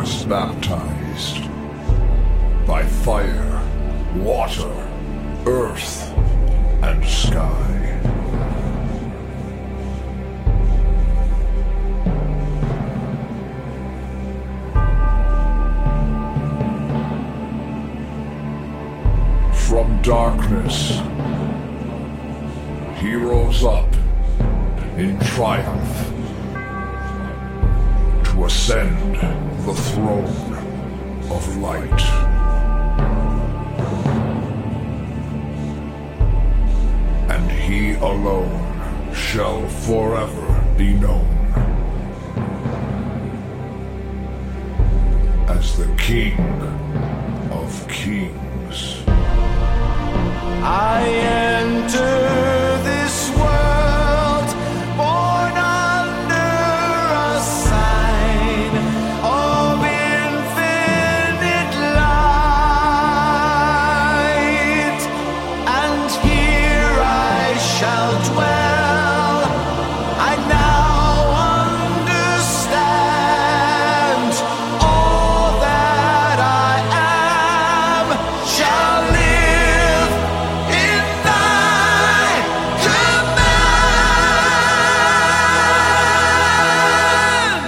was baptized by fire, water, earth, and sky. From darkness, he rose up in triumph to ascend the throne of light. And he alone shall forever be known as the King